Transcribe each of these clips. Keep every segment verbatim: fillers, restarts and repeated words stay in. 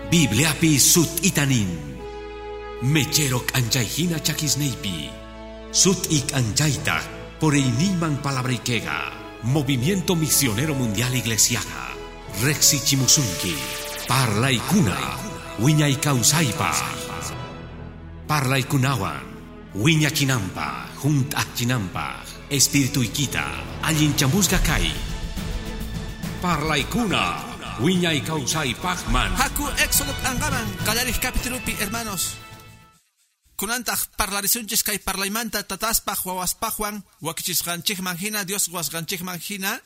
Bibliapi sut itanin. Mecherok anchayhina chakisneipi. Sut ik anchayta por iniman palabrikega. Movimiento Misionero Mundial Iglesiaga. Rexi Chimusunki. Parlaikuna. Wiñay kausaipa. Parlaikunawan. Wiña chinampa. Junt chinampa. Espiritu ikita. Allin chamusga kai. Parlaikuna. Wiñay kausay pachman. Haku Éxodo angaman. Kalarich capítulopi, hermanos. Kunantach parlarisunchis kay parlaymanta tataspaj wawaspajwan wakichisqanchik manhina Dios wasqanchik manhina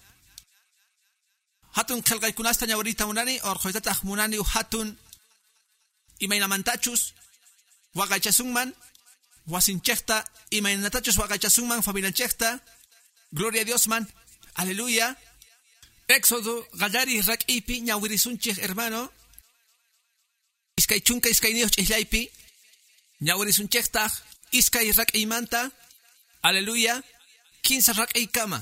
hatun qelqaykunasta ñawarita munani orqoytataq munani hatun imaynamantachus waqaychasunman wasinchekta imaynatachus waqaychasunman familianchekta gloria a Dios man aleluya. Éxodo qallari rak'ipi ñawirisunchik hermano iskay chunka iskay niyoch ihlaypi ñawirisunchektaj iskay rak'iymanta aleluya quince rak'iykama.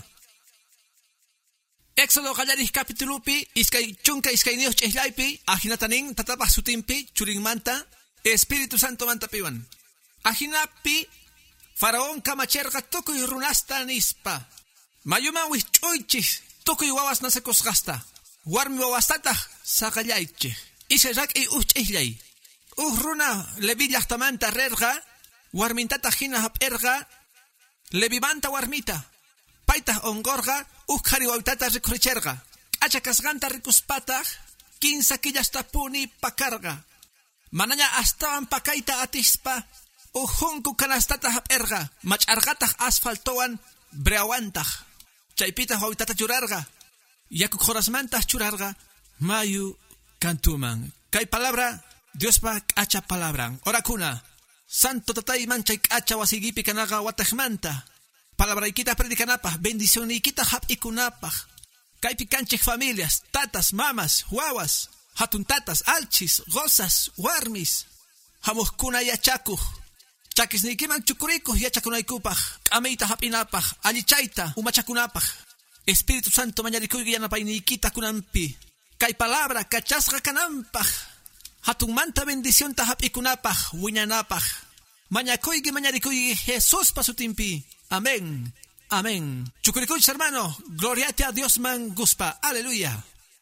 Éxodo qallarij capítulopi iskay chunka iskay niyoch ihlaypi ajinatanin tatapaj sutinpi churinmanta Espíritu Santo manta piwan ajinapi faraón kamacherqa tukuy runasta nispa mayuman wich'uychis tukuy wawas nasekusqasta warmi wawastataq saqallaychik iskay rak'iy uch'ihlay Uh runa Levi llaqtamanta rerqa warmintata hina hap'irqa Levimanta warmita paytaq onqorqa uh qhari wawitata rikuricharqa k'acha kasqanta rikuspataq quince killastapuni pakarqa manaña astawan pakayta atispa uh junku kanastata hap'irqa mach'arqataq asfaltowan breawantaq chaypitaq wawitata churarqa yaku khorasmantaq churarqa mayu kantuman. Kay palabra Dios pa k'acha palabran. Orakuna. Santo tatay manchay k'acha wasigipi kanaga watajmanta. Palabraykita predikanapaj. Bendicionikita hap'ikunapaj. Kaypi kanchik familias. Tatas, mamas, wawas. Hatun tatas, alchis, gozas, warmis. Hamuhkuna yachakuj. Chakisnikiman chukurikuj yachakunaykupaj. K'amiyta hap'inapaj. Allichayta umachakunapaj. Espíritu Santo mañarikuyga yanapaynikita kunampi. Kay palabra kachasqa kanampaj. Hatun manta bendición tahap ikunapaj, wiñanapaj. Mañakuygi mañarikuygi Jesús pasutimpi. Amén. Amén. Chukurikuch hermano. Gloriate a Dios man guspa. Aleluya.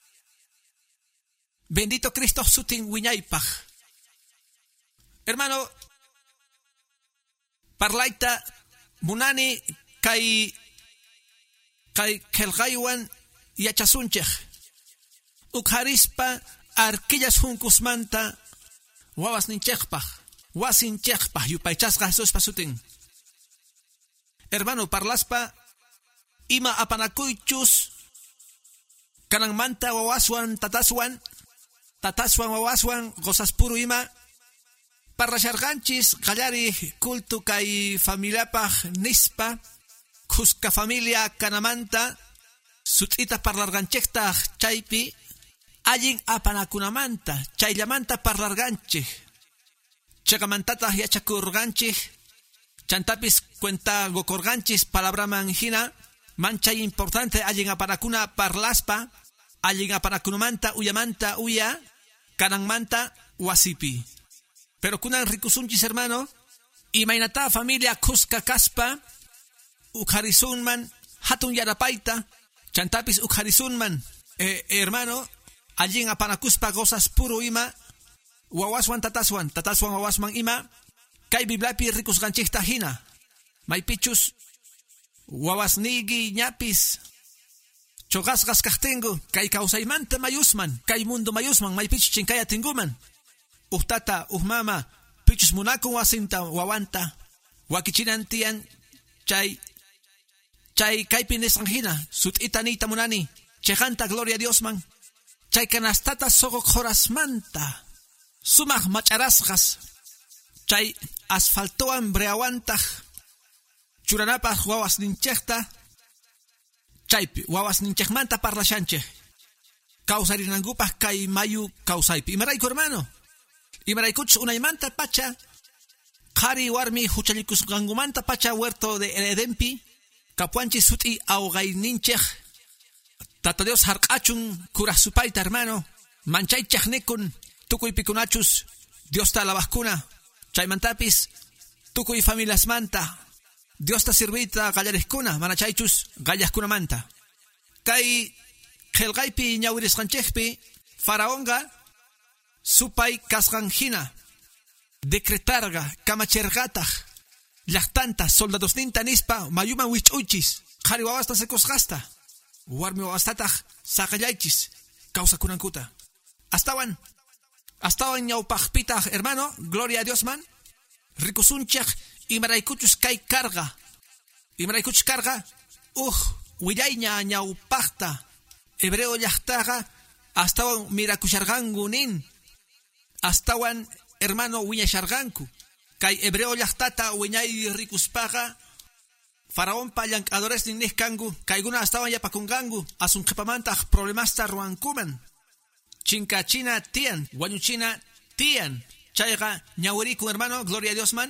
Bendito Cristo sutin wiñaypaj. Hermano. Parlaita munani kay kay kelgaywan yachasunchej. Ukharispa arquillas junkusmanta wawas ninchekpaj wasinchekpaj yupaychasqa Jesús pasutin. Hermano parlaspa ima apanakuychus kananmanta wawaswan tataswan tataswan wawaswan gozaspuru ima parlasharqanchis qallari kultu kay familiapaj nispa kuska familia kanamanta sut'ita parlarqanchektaj chaypi allin apanakunamanta chayllamanta parlarganchik chaqamantataq yachakurganchik chantapis cuenta gokorganchis palabraman hina manchay importante allin apanakuna parlaspa allin apanakunamanta uyamanta uya kananmanta wasipi pero kunan rikusunchis hermano imaynata familia kuska kaspa ukharisunman hatun yarapayta chantapis ukharisunman eh, hermano allin apanakuspa gozas puro ima wawaswan tataswan tataswan wawasman ima kay bibliapi rikusqanchikta hina maypichus wawasnigi ñapis choqasqas kaqtingu kay kawsaymanta mayusman kay mundo mayusman maypichus chinkaya tinguman uhtata uhmama pichus munakun wasinta wawanta wakichinantian chay chay kaypi nisqan hina sut'itaniyta munani chejanta gloria a Dios man chay kanastata sogo khorasmanta sumaq mach'arasqas chay asfaltowan breawantaj churanapaj wawas ninchekta chaypi wawas ninchekmanta parlashanchej kawsarinangupaj kay mayu kawsaypi imarayku hermano imaraykuchus unaymanta pacha qhari warmi huchallikusqangumanta pacha huerto de Edenpi kapuanchis sut'i awqayninchej Tata Dios harqachun kurasupayta hermano manchay chaqnikun tukuy pikunachus Dios ta alabajkuna chaymantapis tukuy familias manta Dios ta sirvita gallarejkuna mana chaychus gallajkuna manta kay qelqaypi ñawirisqanchikpi faraonga supay kasqanhina decretarga kamachirqataq llaqtanta soldadosninta nispa mayuman wich'uychis qhari wawasta sekusqasta warmi wawastataq saqallaychis kawsakunankuta astawan astawan ñawpaqpitaq hermano gloria a Dios man rikusunchaq imaraykuchus kay karga imaraykuchus karga uj willayña ñawpaqta hebreo llaqtaqa astawan mirakusharqanku nin astawan hermano wiñasharqanku kay hebreo llaqtata wiñay rikuspaqa faraonpa llank'adores ninnej kanku kayguna astawan yapakunqanku asunqipamantaq problemasta ruwankuman chinkachina tiyan wañuchina tiyan chayqa ñawirikun hermano gloria a Dios man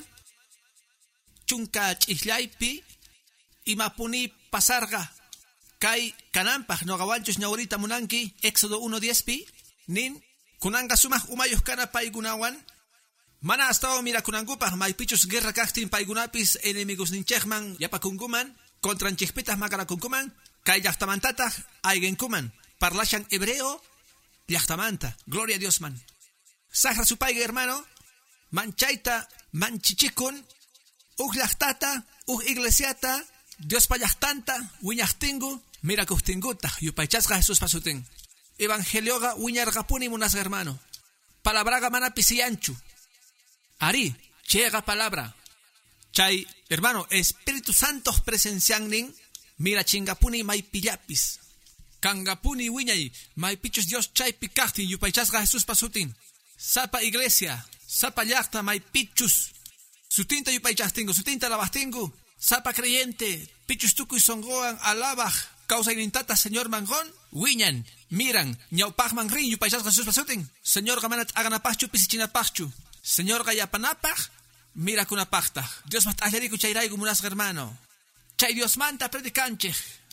chunka ch'islaypi imapuni pasarqa kay kananpaq noqawanchus ñawirita munanki Éxodo uno diez pi nin kunanqa sumaq umayuq kana paykunawan mana astawan mirakunankupaq maypichus guerra kaqtin paykunapis enemigos ninchikman yapakunkuman contranchikpitaq maqanakunkuman kay llaqtamantataq aygenkuman parlashan hebreo llaqtamanta gloria a Dios man saqra supayqa hermano manchayta manchichikun uj llaqtata uj iglesiata Diospa llaqtanta wiñaqtinku mirakuqtinkutaq yupaychasqa Jesús pasutin evangelioqa wiñarqapuni munasqa hermano palabraqa mana pisiyanchu ari chayqa palabra chay hermano Espíritu Santo presenciannin mirachingapuni maypillapis kangapuni wiñay maypichus Dios chaypi kaqtin yupaychasqa Jesús pasutin sapa iglesia sapa llaqta maypichus sutinta yupaychastingu sutinta alabajtinku sapa creyente pichus tukuy songoan alabaj causaynintata señor mangon wiñan miran ñawpaqman rin yupaychasqa Jesús pasutin señor gamanat aganapaqchu pisichinapaqchu señor gayapanapaq mirakunapaqtaq Dios mat allariku chayrayku munasqa hermano chay Dios manta predicanchik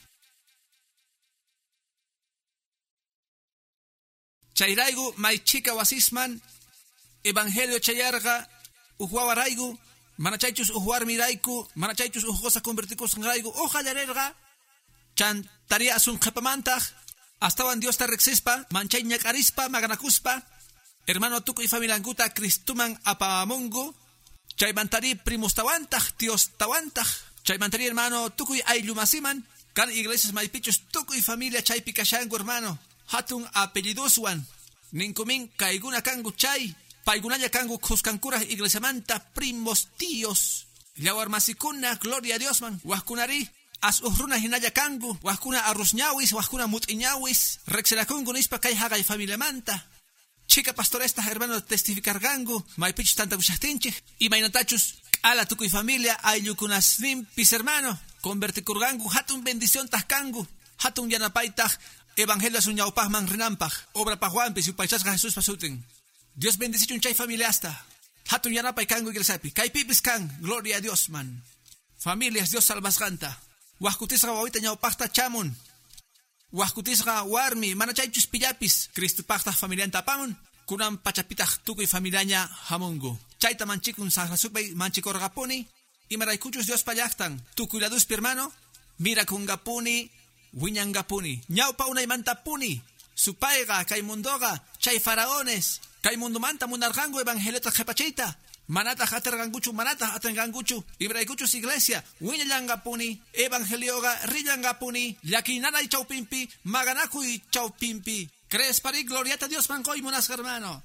chayrayku maychika wasisman evangelio chayarqa uhuawarayku mana chaychus uhuarmirayku mana chaychus uhugosa convertikusqanrayku ujallarerqa chan tariya asunqipamantaq astawan Dios ta riqsispa manchay ñak'arispa maganakuspa hermano tukuy familiankuta Cristuman apamungu chaymantari primustawantaq Diostawantaq chaymantari hermano tukuy ayllumasiman kan iglesias maypichus tukuy familia chaypi kashanku hermano hatun apellidoswan ninkumin kayguna kanku chay paykunalla kanku qusqankuraq iglesiamanta primos tíos llawarmasikuna gloria a Dios man waqkunari as uhruna hinalla kanku waqkuna arrusñawis waqkuna mut'iñawis reqsirakunku nispa kay haqay familiamanta chica pastoresta hermano testificargangu maypichus tanta kushaqtinchik imaynatachus ala tukuy familia ayllukunasnimpis hermano convertikurgangu hatun bendición tajkangu hatun yanapaytaj evangelio suñawpaqman rinanpaq obrapaqwanpis yupaychasqa Jesús pasutin Dios bendicichun chay familia hasta hatun yanapay kangu iglesiapi kaypipis kan gloria a Dios man familias Dios salvasqanta waqkutisqa wawita ñawpaqta chamun waqkutisqa warmi mana chaychus pillapis Cristupaqtaq familianta apamun kunan pachapitaq tukuy familiaña hamungu chayta manchikun saqrasupay manchikorqapuni imaraykuchus Dios pallaqtan tukuy laduspi hermano mirakungapuni wiñangapuni ñawpa unaymantapuni supayqa kay mundoqa chay faraones kay mundumanta munarqanku evangeliota qhepachayta manataq atarqankuchu manataq atanqankuchu ibraykuchus iglesia wiñallanqapuni evangelioqa rillanqapuni llakinanay chawpinpi maganakuy chawpinpi crees pari gloriata Dios manqoy munasqa hermano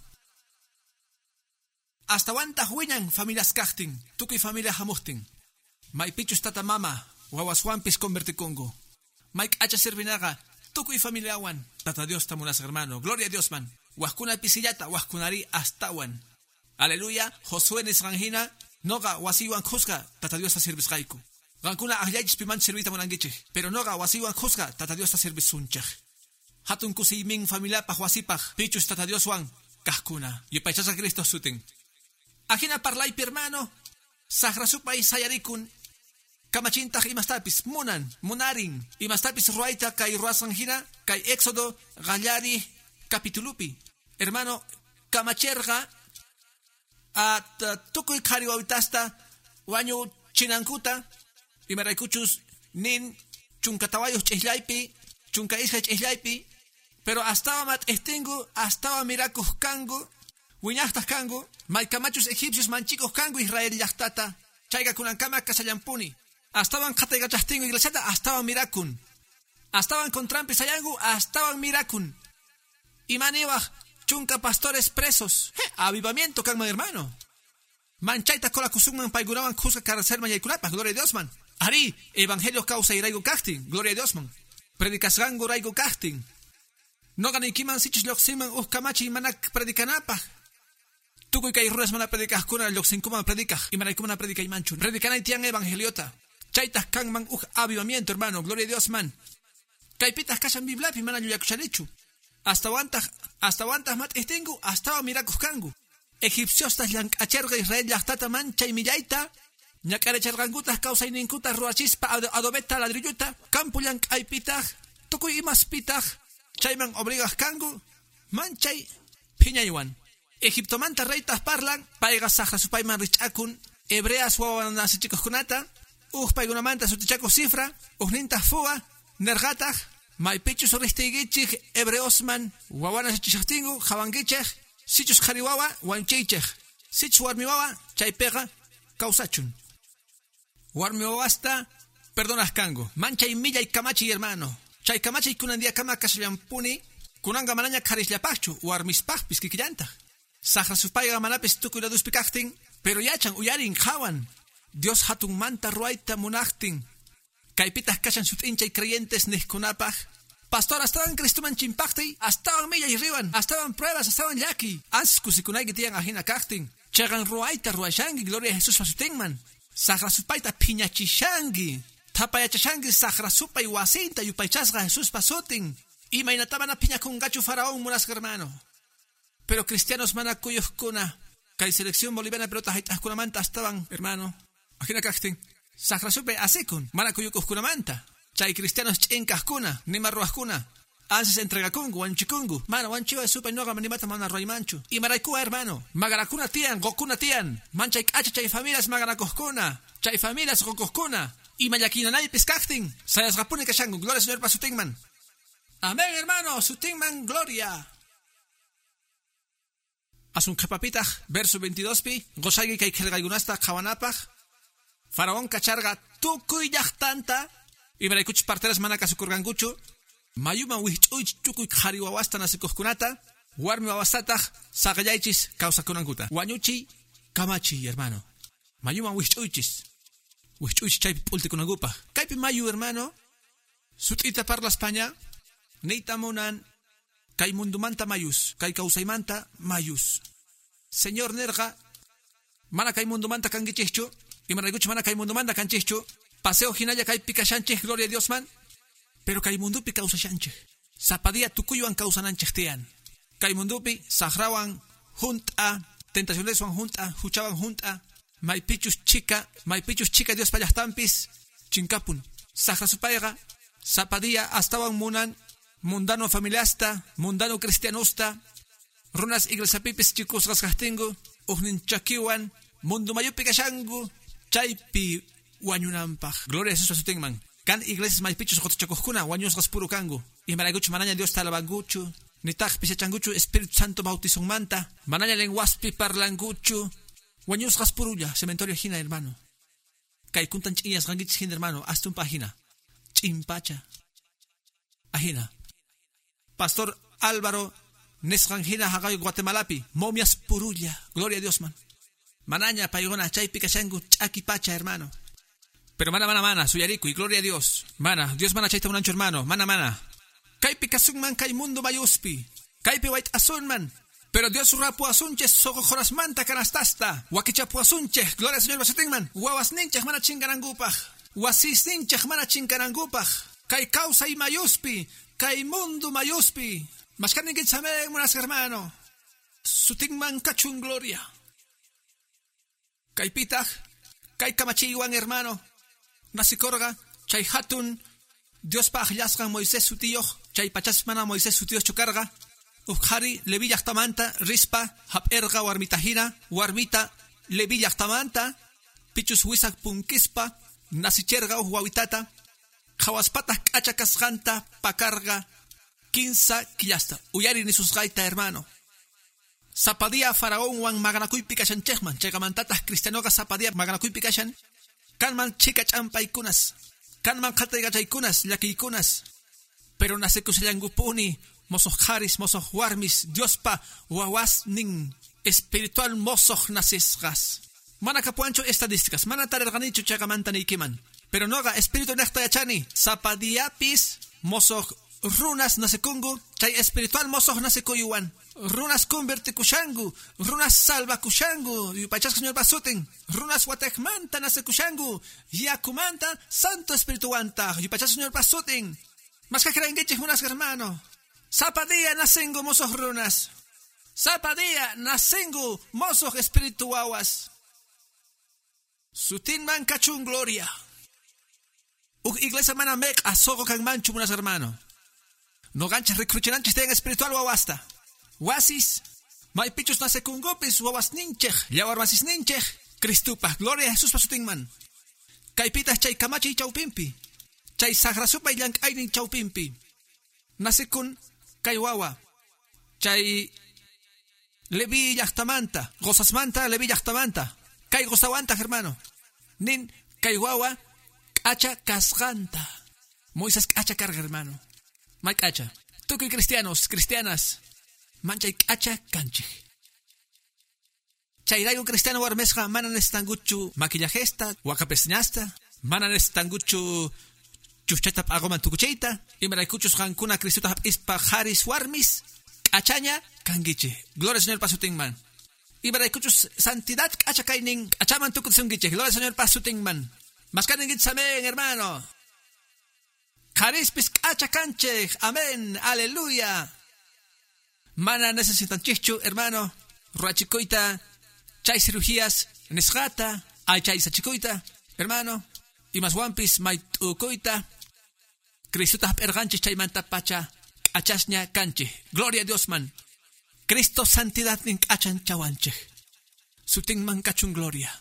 hasta wantaq wiñan familias kaqtin tukuy familia hamuqtin maypichus tata mama wawaswanpis convertikunku may k'acha servinaqa tukuy familiawan tata Dios ta munasqa hermano gloria a Dios man waqkuna pisillata waqkunari astawan aleluya Josué nisqanhina noqa wasiwan khusqa tata Dios ta sirvisqayku qankuna aqllaychis pimanchis servita munankichik pero noqa wasiwan khusqa tata Dios ta servisunchik hatun kusiymin familiapaq wasipaq pichus tata Dioswan kaqkuna yupaychasqa Cristo sutin ajina parlaypi hermano saqrasupay sayarikun kamachintaq imastapis munan munarin imastapis ruayta kay ruasqanhina kay Éxodo qallari capitulupi hermano kamacherga at uh, tukuy kariwawitasta wañu chinankuta imaraykuchus nin chunkatawayuj ch'islaypi chunka isqa ch'islaypi pero hasta mat estingu hasta mirakuj kangu wiñaqtaj kangu maykamachus egipcios manchikuj kangu Israel llaqtata chayqa kunankama kasallampuni astawan qhataygachajtingu iglesiata astawan mirakun astawan contrampi sayangu astawan mirakun imaniwaj chunka pastores presos he, avivamiento kanman hermano manchayta kolakusunman paykunawan qusqa karcelman yaykunapaj gloria a Dios man ari evangelio causa irayku kajtin gloria a Dios man predicasgangu rayku kajtin no ganaykiman sichus lluqsinman uj kamachiy mana predicanapaj tukuy kay runas mana predicajkuna lluqsinkuman predicaj imaraykumana predicaymanchu predicanay tiyan evangeliota chaytaj kanman uj avivamiento hermano gloria a Dios man kaypitaj kashan bibliapi mana llullakushanichu hasta wantaj hasta wantaj mat estingu hasta mirakuj kangu egipciostas llank'acharqa Israel llaqtata man chay millayta ñak'aricharqankutaj kawsayninkutaj ruwachispa adobeta ladrilluta campo llank'aypitaj tukuy imaspitaj chayman obligaj kangu man chay phiñaywan Egiptomanta reytas parlan payqa saqrasupayman rich'akun hebreas wawan nasichikuqkunata uj paykunamanta sutichakuq cifra ujnintaj fuwa nerqataj maypichus ristiykichik hebreosman wawana sichishaqtingu qawankichej sichus qhari wawa wanchiychej sichus warmi wawa chaypiqa kawsachun warmi wawasta perdonaj kangu man chay millay kamachiy hermano chay kamachiy kunandiakama kashallampuni kunanga manaña qharishllapaqchu warmispaqpis kikillantaj saqrasupayqa manapis tukuy laduspi kaqtin pero yachan uyarin qawan Dios hatun manta ruayta munaqtin kaypitaj kashan sut'inchay creyentes nijkunapaj pastor astawan Cristuman chimpaqtay astawan millay riwan astawan pruebas astawan llaki ansis kusikunayki tiyan ajina kaqtin chayqan ruayta ruwashanki gloria a Jesús fasutinman saqrasupayta phiñachishanki thapayachashanki saqrasupay wasinta yupaychasqa Jesús pasutin imaynata mana phiñakunqachu faraón munasqa hermano pero cristianos mana kuyuqkuna kay selección boliviana pelota hayt'ajkunamanta astawan hermano ajina kaqtin saqrasupay asikun mana kuyukuqkunamanta chay cristianos ch'inkaqkuna nima ruwaqkuna ansis entregakunku wanchikunku mana wanchiwa supay noqa nimata mana ruwaymanchu imaraykuwa hermano magarakuna tiyan qoqkuna tiyan man chay k'acha chay familias magarakuqkuna chay familias qoquqkuna imallakinanaypis kaqtin sayasqapuni kashanku gloria señor pa sutinman amén hermano sutinman gloria asun qhapapitaq verso veintidós pi qosayki kay qillqaykunasta qawanapaq faraón kacharqa tukuy llaqtanta imaraykuchus parteras mana kasukurqankuchu mayuman wihch'uych tukuy qhari wawasta nasikuqkunata warmi wawastataj saqllaychis kawsakunankuta wañuchiy kamachiy hermano mayuman wihch'uychis wihch'uychis chaypi p'ultikunankupaq kaypi mayu hermano sut'ita parla España niyta munan kay mundumanta mayus kay kawsaymanta mayus señor nerqa mana kay mundumanta kankichikchu imaraykuchus mana kay mundumanta kanchikchu paseo hinalla kaypi kashanchik gloria a Dios man pero kay mundupi kawsashanchik sapadía tukuywan kawsananchik tiyan kay mundupi saqrawan junta tentacioneswan junta huchawan junta maypichus chika maypichus chika Dios pallaqtampis chinkapun saqrasupayqa sapadía astawan munan mundano familiasta mundano cristianusta runas iglesiapipis chikusqas kaqtingu ujnin chakiwan mundu mayupi kashanku chaypi wañunanpaq gloria a Jesús asutinman kan iglesias maypichus qotachakuqkuna wañusqas puru kangu imaraykuchu manaña Dios talabankuchu nitaqpis yachankuchu Espíritu Santo bautizonmanta manaña lenguaspi parlankuchu wañusqas purulla cementerio hina hermano kay kuntan ch'iyasqankichis hina hermano astunpa hina ch'impacha ajina Pastor Álvaro nisqan hina haqay Guatemalapi momias purulla gloria a Dios man manaña paygona chaypi kashanku ch'aki pacha hermano pero mana mana mana suyariku y gloria a Dios mana Dios mana chayta munanchu hermano mana mana kaypi kasunman kay mundo mayuspi kaypi wayt asunman pero Dios rapu asunches sogo jorasmanta kanastasta wakichapu asunches gloria al Señor basutinman wawas ninchej mana chinkanangupaj wasis ninchej mana chinkanangupaj kay causa y mayuspi kay mundo mayuspi mashkanin kitsamen munas hermano sutinman kachun gloria kay pitaj kay kamachiwan hermano nasikorga chay hatun Dios pa ajllasqan Moisés sutiyoj chay pachas mana Moisés sutiyoj chukarga Ujari Levi llaqtamanta rispa hap'erqa warmita hina warmita Levi llaqtamanta pichus wisak punkispa nasicherqa uj wawitata qawaspata k'acha kasqanta pakarqa quince killasta uyari nisusqayta hermano Zapadia faraón wan maganakuypi kashanchekman chayqamantataq cristianoqa zapadia maganakuypi kashan kanman chika ch'ampaykunas kanman qatayqachaykunas llakiykunas pero nasikusallanqupuni mosoq qaris mosoq warmis Diospa wawasnin espiritual mosoq nasisqas mana kapuancho estadísticas mana tarerqanichu chayqamanta niykiman pero noqa espiritu niqta yachani zapadiapis mosoq runas nasikungu chay espiritual mosoq nasikuyuwan runas convertikushangu runas salvakushangu yupachas señor basutin runas watekmanta nasikushangu yakumanta santo espirituanta yupachas señor basutin mas que creenguichis unas hermano zapadía nasengu mosoq runas zapadía nasengu mosoq espirituawas sutin man kachun gloria uk iglesia mana mek asogo kan manchu unas hermano no ganchas recruchinanchis ten espiritual wawasta wasis may pichus nasekungopis wawas ninchej llawarmasis ninchej Cristupa gloria Jesus pasutinman kaypitas chay kamachi chawpimpi chay sagrasupa llank'aynin chawpimpi nasikun kay wawa chay Levi llaqtamanta gozasmanta Levi llaqtamanta kay gozawanta hermano nin kay wawa k'acha kasqanta Moisés k'acha karga hermano may k'acha tukuy cristianos cristianas manchay k'acha kanchik chayrayku cristiano warmesqa mana necesitanguchu maquillajesta waqapesñasta mana necesitanguchu chuchchayta p'aqoman tukuchayta imaraykuchus qankuna Cristuta hap'ispa qaris warmis k'achaña kankichik gloria señor pasutinman imaraykuchus santidad k'acha kaynin k'achaman tukusunkichik gloria señor pasutinman maskaninkichis amén hermano qarispis k'acha kanchik amén aleluya mana necesitanchikchu hermano ruachikuyta chay cirugías nisqata ay chay sachikuyta hermano imaswampis may t'ukuyta Cristuta hap'erqanchik chaymanta pacha k'achasña kanchik gloria a Dios man Cristo santidad nin k'achan chawanchik sutinman kachun gloria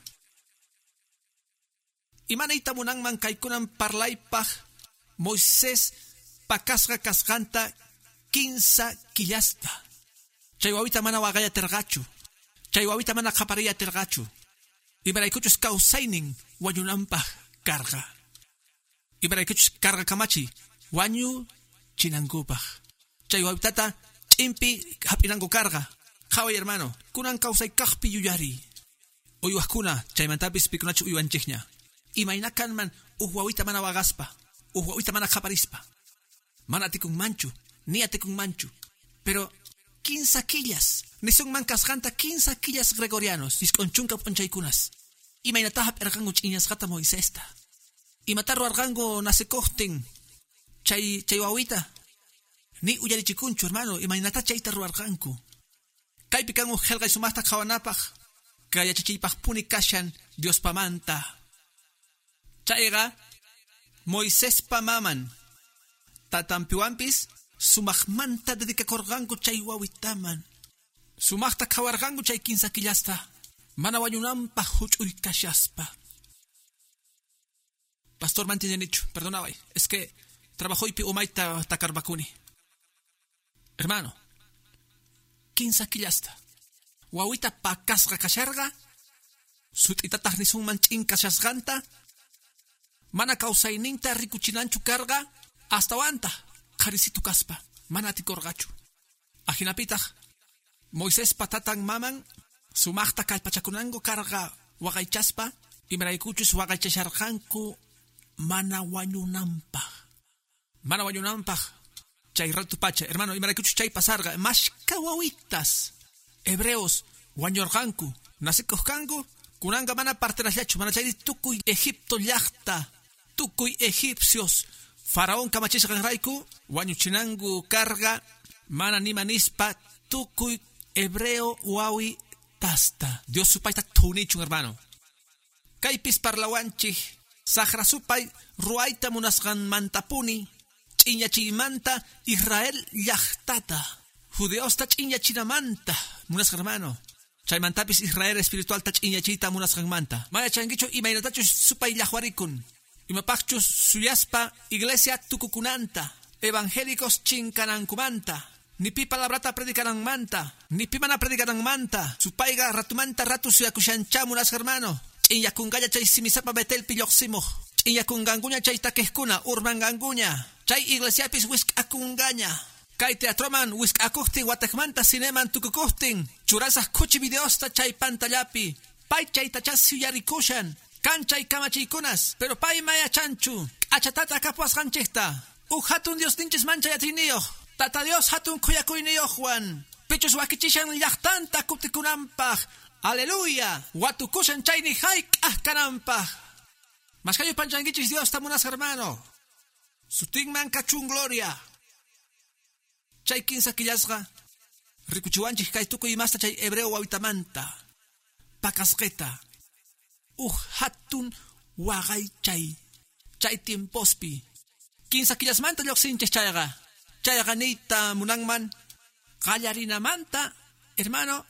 imanayta munanman kaykunan parlaypaq Moisés pakasqa kasqanta quince killasta chay wawita mana waqaya terqachu chay wawita mana qaparaya terqachu imaraykuchus kawsaynin wañunanpaq karqa imaraykuchus karqa kamachi wañu chinankupaq chay wawitata ch'impi hap'inanku karqa qhaway hermano kunan kawsay kaqpi yuyari uywaqkuna chaymantapis pikunachu uywanchikña imayna kanman uj wawita mana waqaspa uj wawita mana qaparispa mana atikun manchu ni atikun manchu pero quince quillas nisun man kasqanta quince quillas gregorianos nisq'unchunka p'unchaykunas imaynata hap'erqanku ch'iñasqata Moisesta imata ruwarqanku nasikuqtin chay chay wawita ni uyarichikunchu hermano imaynata chayta ruwarqanku kaypi kan uj qelqay sumaqta qhawanapaq kayachachiypaqpuni kashan Diospamanta chayqa Moiséspa maman tatampiwampis sumaqmanta dedicakorqanku chay wawitaman sumaqta qhawarqanku chay quince killasta mana wañunanpaq huch'uy kashaspa pastor mantiñanichu perdonaway es que trabajoypi umayta takarbakuni hermano quince killasta wawita pakasqa kasharqa sut'itataq nisunman ch'inkashasqanta mana kawsayninta rikuchinanchu karqa hasta wanta qarisitu kaspa mana atikorqachu ajinapitaq Moisés patatan maman sumaqta kallpachakunanku karqa waqaychaspa imaraykuchus waqaychasharqanku mana wañunanpaq mana wañunanpaq chay rato pacha hermano imaraykuchus chay pasarqa mashka wawitas hebreos wañurqanku nasikuqkanku kunanqa mana partenasllachu mana chayri tukuy Egipto llaqta tukuy egipcios faraón kamachishqanrayku wañuchinanku karqa mana nima nispa tukuy hebreo wawi tasta Dios supayta thunichun hermano kaypis parlawanchik saqra supay ruayta munasqan mantapuni ch'iñachiymanta Israel llaqtata Judeos tach iñachinamanta, munas hermano. Chaymantapis Israel espiritual tach iñachita munas manta. Maya changicho imaynatachus supay lahuarikun. Imapachus suyaspa iglesia tukukunanta. Evangélicos chinkanankumanta. Nipi palabrata predicaran manta. Nipi mana predicaran manta. Supayga ratumanta ratu suyakushancha munas hermano. Iñakungaya chay simisapa betel pilloximo. Iñakunganguña chay takeskuna urmanganguña. Chay iglesiapis wisk akungaña. Kay teatroman wisk akuhtin watakmanta cineman tukukuhtin. Churasas kuchi videosta chay pantallapi. Pay chay tachas suyarikushan. Kanchay kamachikunas. Pero pay maya chanchu. Achatata kapuas ganchista. U hatun Dios ninchis mancha yatriniyo. Tata Dios hatun kuyakuyniyo Juan. Pichus wakichishan llahtanta kuptikunampaj. Aleluya. Watukushan chayni haik ahkanampaj. Maskayo panchangichis Dios tamunas hermano. Sutigman kachun gloria. Chay quinza killasga. Rikuchuanchik kay tukuy masta chay hebreo wawitamanta. Pakasqueta. Uh hatun wagay chay. Chay tiempospi. Quinza killasmanta lloksinches chayga. Chayga nita munangman. Qallarinamanta. Hermano.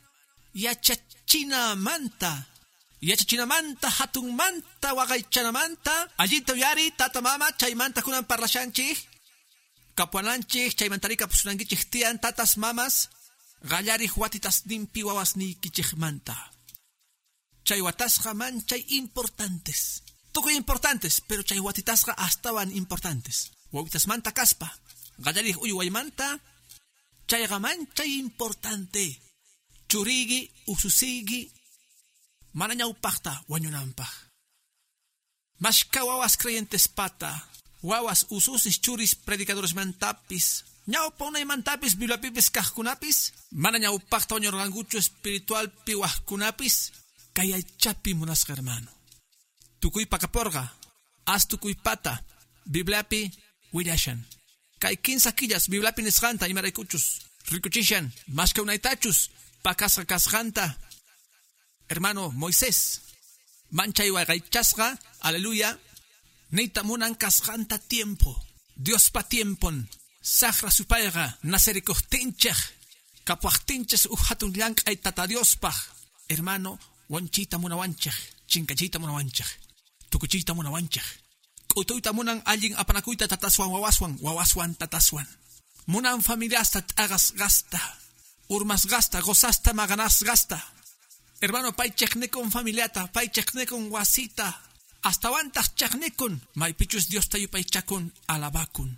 Yachachinamanta. Yachachinamanta hatun manta wagaychanamanta. Allito yari tata mama chaymanta kunan parlashanchik. Kapuananchik chaymantarika pusunangichik tian tatas mamas. Gallari huatitas nimpi wawasnikichik manta. Chay watasqa man chay importantes. Tukuy importantes, pero chay watitasqa astawan importantes. Wawitas manta kaspa. Gallari uyuwaymanta. Chayqa man chay importante. Churigi ususigi. Manañawpaqta wañunampaq. Mashka wawas creyentes pata. Wawas ususis churis predicadores mantapis. Ñawpa unaymantapis bibliapipis kajkunapis. Manañawpaqta wañurqankuchu espiritual piwajkunapis. Kay chapi munasqa hermano. Tukuy pakaporqa. As tukuy pata. Bibliapi willashan. Kay quinza killas bibliapi nisqanta imaraykuchus. Rikuchishan. Mashka unaytachus. Pakasqa kasqanta. Hermano Moisés, manchay wagaychasqa, aleluya, neita munan kasqanta tiempo, Dios pa tiempon, sahra supayga, naserikuhtinchej, kapuahtinches uhatun llank'ay tata Dios pa, hermano, wanchita munawanchej, chinkachita munawanchej, tukuchita munawanchej, k'utuyta munan allin apanakuyta tataswan wawaswan, wawaswan tataswan, munan familiasta t'agas gasta, urmas gasta, gozasta maganas gasta. Hermano, pay cheknekon familiata, pay cheknekon wasita. Hasta wantas cheknekon. May pichus Dios tayo pay chakon alabakun.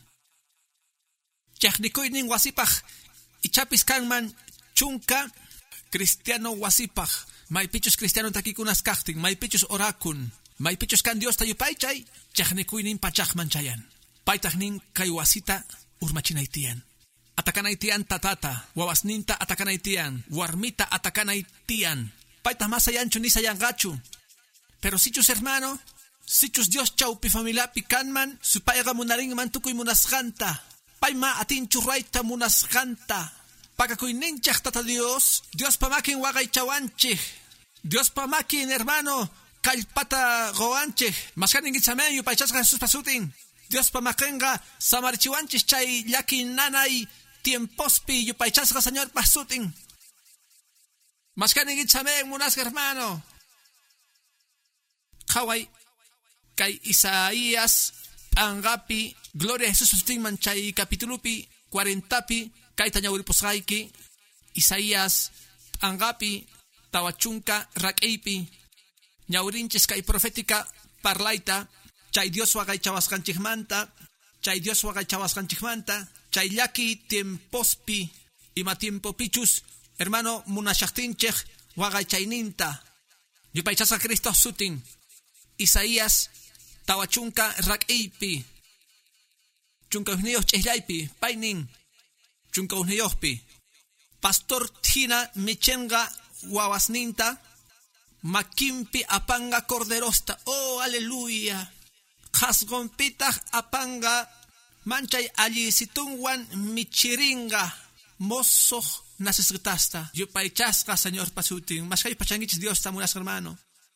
Cheknekoy ning wasipaj. Ichapis kanman chunka cristiano wasipaj. May pichus cristiano takikunas kakting. May pichus orakun. May pichus kan Dios tayo pay chay. Cheknekoy ning pachakman chayan. Paytak ning kay wasita urmachinaitian. Atakanaytian tatata. Wawasninta atakanaytian. Warmita atakanaytian. Paita más allá ancho ni sayan gachu. Pero si chus hermano, si chus Dios chaupi familia picanman, su paiga munaring mantukoy munasganta. Paima atin churraita munasganta. Pagakoy ninchak tata Dios, Dios pamakin wagay chawanchik. Dios pamakin hermano, kalpata goanchik. Maskanin gitsamen yu paichasga Jesús pasutin. Dios pamakenga samarchiwanchik chay yakin nanay tiempospi yu paichasga Señor pasutin. Mas ka ningit sa may munas hermano. Kaway kay Isaías angapi Gloria a Jesus tingman chay kapitulupi cuarentapi kay tanyawilpusayki Isaías angapi tawachunka rakeipi ñawrinchis kay profética parlaita chay Dios wagay chawasqanchikmanta chay Dios wagay chawasqanchikmanta chay llaki tiempospi ima tiempo pichus. Hermano, munashachtinchech, wagay chayninta. Yupaychasa Cristo sutin. Isaías, tawachunka rakeipi. Chunka uniyos chehlaypi, painin. Chunka uniyospi. Pastor tina michenga wawasninta. Makimpi apanga corderosta. Oh, aleluya. Hasgompitah apanga. Manchay allí situngwan michiringa. Mozo. Nasisgitasta. Yupay chasqa, Señor pasutin. Mas kayo pachangichis Dios tamunas hermano.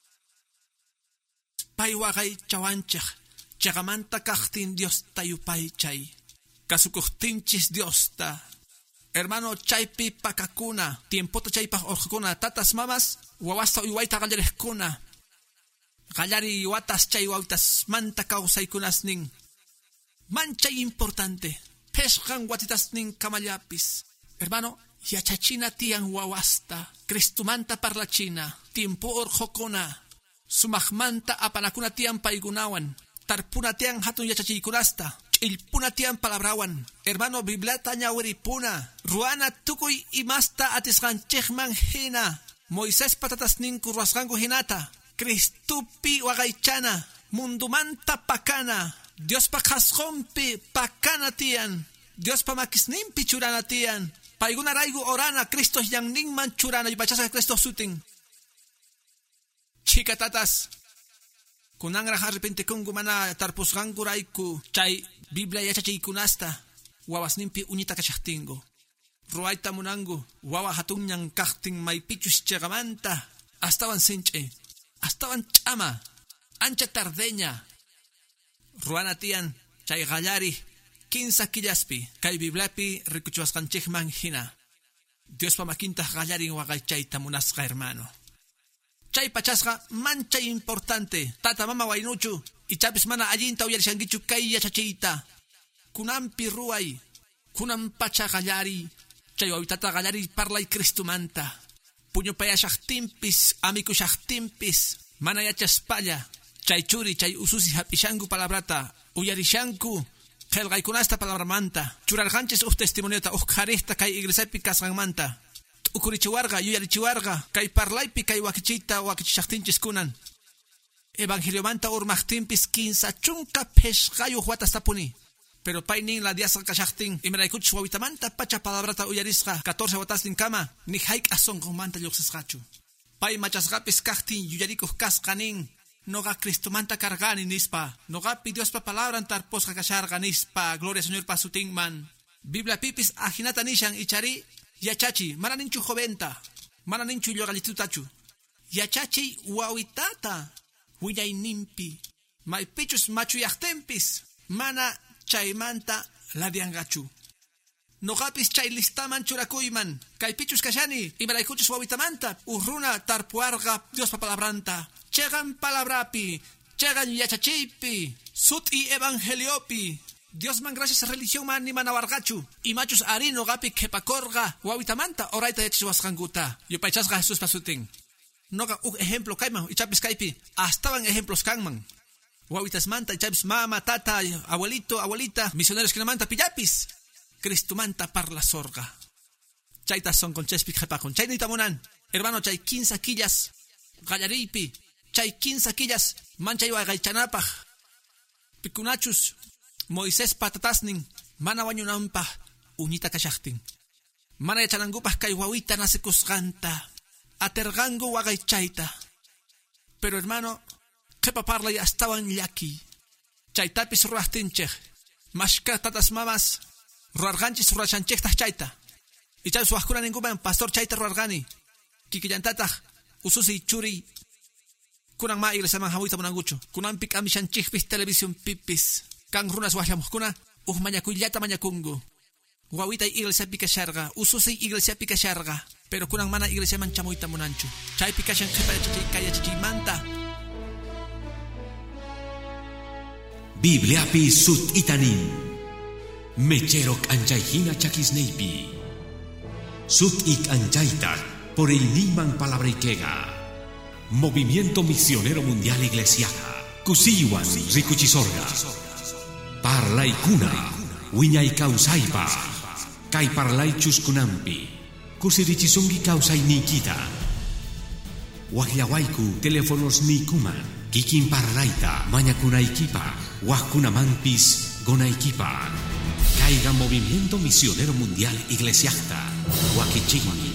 Pay wagay chawanchak. Chagamanta kaktin Dios tayo pay chay. Kasukuhtinchis Dios ta. Hermano, chaypi pakakuna, tiempota chaypa orjukuna, tatas mamas, wawasta uywaita gallarejkuna. Gallari watas chay wawitas manta kausaykunas nin. Manchay importante, peshkan watitas nin kamallapis. Hermano, yachachina tian wawasta, Cristumanta parlachina, tiempo orjokuna. Sumajmanta apanakuna tian paigunawan, tarpuna tian hatun yachachikunasta. Ilpuna tian palabrawan, hermano biblata ñaweripuna, ruana tukuy imasta atisqanchikman hina, Moisés patatas ninku ruasqanku hinata, Cristupi waqaychana, mundumanta pakana, Dios pa qhasqunpi pakana tian, Dios pa makisninpi churana tian, payguna raygu orana Cristo llanninman churana yupachasa Cristo sutin. Chica tatas, kunangra arrepentikungu mana tarpusqanku rayku chay Biblia yachachiykunasta wawasninpi uñita kachaqtingu. Ruayta munangu wawa hatunñan kaqtin maypichus chegamanta astawan sinch'e, astawan ch'ama, ancha tardeña. Ruana tiyan chay gallari quinsa killaspi kay Bibliapi rikuchwasqanchikman hina. Dios pa makintaq gallarin waqaychayta munasqa hermano. Chay pachasqa mancha importante tata mama waynuchu ichapis mana allinta uyarishankichu kay yachachiyta. Kunampi ruay, kunan pacha gallari, chay wawitata gallari parlay Cristumanta. Puño payashaqtimpis, amikushaqtimpis, mana yachaspalla, chay churi, chay ususi hapishanku palabrata, uyarishanku, qelqaykunasta palabramanta, churarqanchis uj testimoniota, uj qhariyta kay iglesiapi kasqanmanta. Ukurichiwarga, yuyarichiwarga, kay parlaypi kay wakichita wakichishaqtinchis kunan. Evangeliomanta urmaqtinpis quinsa chunka peshqayuq watastapuni. Pero paynin la diasqa kashaqtin, imiraykuchis wawitamanta pacha palabrata uyarisqa, catorce watastin kama, ni hayk asonqumanta lluqsisqachu. Pay machasqapis kaqtin yuyarikuq kasqanin, noqa Cristumanta kargani nispa, noqapi Diospa palabran tarposqa kasharqa nispa, gloria Señor pa sutinman. Biblia pipis ajinata nishan ichari, yachachi, mana ninchu joventa, mana ninchu llogalitutachu. Yachachi wawitata, huyay nimpi, maypichus machuyaqtempis, mana chaymanta ladiangachu. Noqapis chay listaman churakuyman, kaypichus kashani, imaraykuchus wawitamanta, urruna tarpuarga Diospa palabranta, chegan palabrapi, chegan yachachipi, sut y evangeliopi, Dios man gracias religión man ni manawargachu. Y machos arino gapi kepakorga wawitamanta oraita yachishwasqankuta. Yo paychasqa Jesús pasutin. Noga un ejemplo kayman ichapis kaypi. Hasta ejemplos kanman. Wawitas manta ichapis mama, tata, abuelito, abuelita, misioneros kinamanta pillapis. Cristumanta parla sorga. Chaytas son con chespik jepakon. Chay nitamunan. Hermano chay quince quillas. Gallaripi. Chay quince quillas. Mancha iwa gaychanapaj. Pikunachus. Moisés patatasnin, mana wañunanpaq uñita kashaqtin. Mana yachanankupas kay wawita nasikusqanta, aterqanku waqaychayta. Pero hermano, qhipa parlay astawan llaki. Chaytapis ruwaqtinchik, mashka tatas mamas, ruwarqanchis ruwashanchiktaq chayta. Ichapis waqkuna ninkuman pastor chayta ruwarqani. Kikillantataq ususi churi, kunan ma iglesiaman hawita munankuchu. Kunanpi k'amishanchikpis televisión pipis. Kan runas wahlamuqkuna uj mañakuyllata mañakungu. Wawitay iglesiapi kasharqa, ususay iglesiapi kasharqa, pero kunan mana iglesiaman chamuyta munanchu. Chaypi kashan qhipa yachachiymanta. Bibliapi sut itanin, mecherok anchayhina chakisneipi. Sut ik anchayta por el niman palabraikega. Movimiento Misionero Mundial Iglesiaja. Kusiwan rikuchisorga. Parlay kuna, wiñay kausaypa, kay parlay chuskunampi, kusirichisungi kausay nikita. Wahyawayku teléfonos nikuman, kikin parlayta, mañakunaykipa, wajkunamanpis gonaykipa. Caiga Movimiento Misionero Mundial Iglesiasta, wakichigmi.